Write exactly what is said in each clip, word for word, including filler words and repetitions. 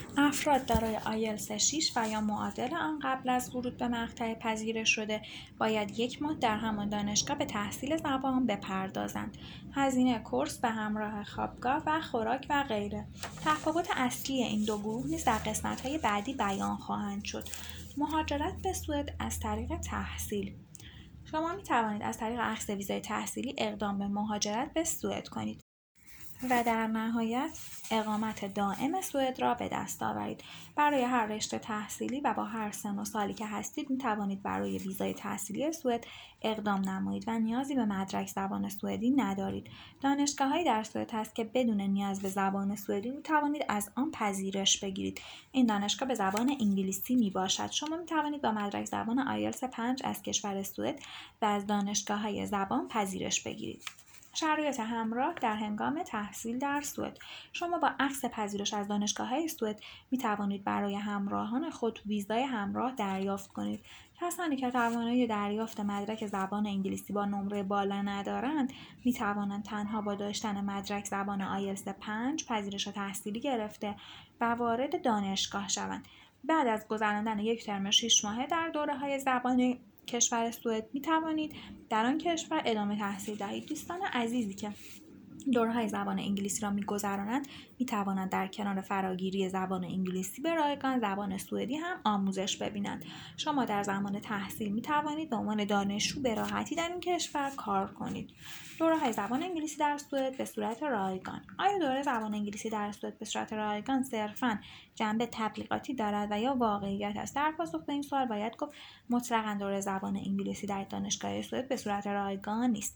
افراد دارای آیلتس شش و یا معادل آن قبل از ورود به مقطع پذیرش شده باید یک ماه در همان دانشگاه به تحصیل زبان بپردازند. هزینه کورس به همراه خوابگاه و خوراک و غیره. تفاوت اصلی این دو گروه نیز در قسمت‌های بعدی بیان خواهند شد. مهاجرت به سوئد از طریق تحصیل. شما می توانید از طریق اخذ ویزای تحصیلی اقدام به مهاجرت به سوئد کنید و در نهایت اقامت دائم سوئد را به دست آورید. برای هر رشته تحصیلی و با هر سن و سالی که هستید می توانید برای ویزای تحصیلی سوئد اقدام نمایید و نیازی به مدرک زبان سوئدی ندارید. دانشگاه‌هایی در سوئد هست که بدون نیاز به زبان سوئدی می توانید از آن پذیرش بگیرید. این دانشگاه به زبان انگلیسی می باشد. شما می توانید با مدرک زبان آیلتس پنج از کشور سوئد و از دانشگاه‌های زبان پذیرش بگیرید. شرایط همراه در هنگام تحصیل در سوئد. شما با عکس پذیرش از دانشگاه‌های سوئد می توانید برای همراهان خود ویزای همراه دریافت کنید. کسانی که توانایی دریافت مدرک زبان انگلیسی با نمره بالا ندارند می توانند تنها با داشتن مدرک زبان آیلتس پنج پذیرش تحصیلی گرفته و وارد دانشگاه شوند. بعد از گذراندن یک ترم شش ماهه در دوره‌های زبان کشور سوئد می توانید در آن کشور ادامه تحصیل دهید. دوستان عزیزی که دوره‌های زبان انگلیسی را می‌گذرانند می‌توانند در کنار فراگیری زبان انگلیسی به رایگان زبان سوئدی هم آموزش ببینند. شما در زمان تحصیل می‌توانید به عنوان دانشجو به راحتی در این کشور کار کنید. دوره‌های زبان انگلیسی در سوئد به صورت رایگان. آیا دوره زبان انگلیسی در سوئد به صورت رایگان صرفاً جنبه تبلیغاتی دارد و یا واقعیت است؟ در پاسخ به این سوال باید گفت مطلقاً دوره زبان انگلیسی در دانشگاه سوئد به صورت رایگان نیست.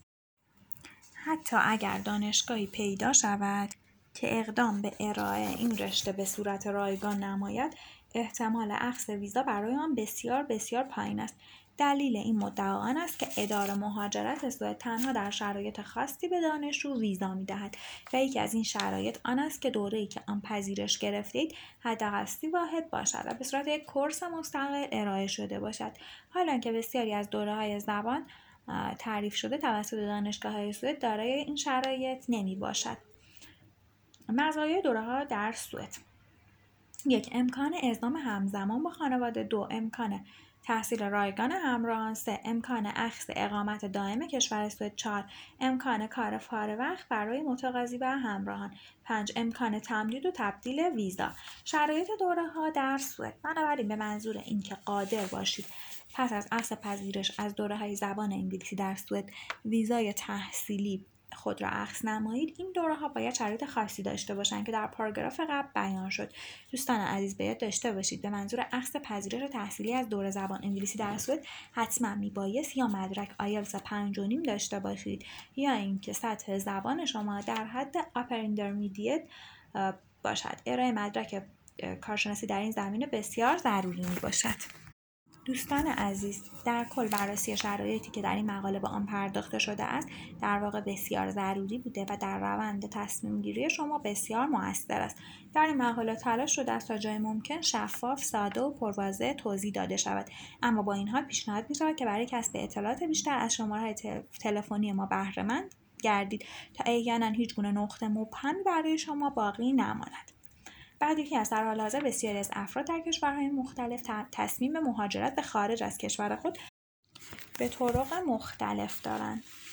حتی اگر دانشگاهی پیدا شود که اقدام به ارائه این رشته به صورت رایگان نماید، احتمال اخذ ویزا برای آن بسیار بسیار پایین است. دلیل این مدعا آن است که اداره مهاجرت سوئد تنها در شرایط خاصی به دانشجو ویزا می‌دهد و یکی از این شرایط آن است که دوره‌ای که آن پذیرش گرفتید حداقل سی واحد باشد و به صورت یک کورس مستقل ارائه شده باشد. حالا که بسیاری از دوره‌های زبان تعریف شده توسط دانشگاه‌های سوئد دارای این شرایط نمی باشد. مزایای دوره‌ها در سوئد: یک، امکان اعزام همزمان با خانواده. دو، امکان تحصیل رایگان همراهان. سه، امکان اخذ اقامت دائم کشور سوئد. چهار، امکان کار پاره وقت برای متقاضی و همراهان. پنج، امکان تمدید و تبدیل ویزا. شرایط دوره‌ها در سوئد: بنابراین به منظور اینکه قادر باشید پس از اخذ پذیرش از دوره‌های زبان انگلیسی در سوئد ویزای تحصیلی خود را اخذ نمایید، این دوره‌ها باید شرایط خاصی داشته باشند که در پاراگراف قبل بیان شد. دوستان عزیز به یاد داشته باشید به منظور اخذ پذیرش تحصیلی از دوره زبان انگلیسی در سوئد حتما میبایست یا مدرک آیلتس پنج و نیم داشته باشید یا اینکه سطح زبان شما در حد آپر اینترمدیت باشد. ارائه مدرک کارشناسی در این زمینه بسیار ضروری میباشد. دوستان عزیز، در کل بررسی شرایطی که در این مقاله به آن پرداخته شده است در واقع بسیار ضروری بوده و در روند تصمیم گیری شما بسیار مؤثر است. در این مقاله تلاش شده است تا جای ممکن شفاف، ساده و پرواضح توضیح داده شود، اما با این حال پیشنهاد می‌شود که برای کسب اطلاعات بیشتر از شماره‌های تلفنی ما بهره مند گردید تا احیانا هیچ گونه نقطه مبهمی برای شما باقی نماند. بعد یکی از در حال حاضر بسیاری از افراد در کشورهای مختلف تصمیم به مهاجرت به خارج از کشور خود به طرق مختلف دارند.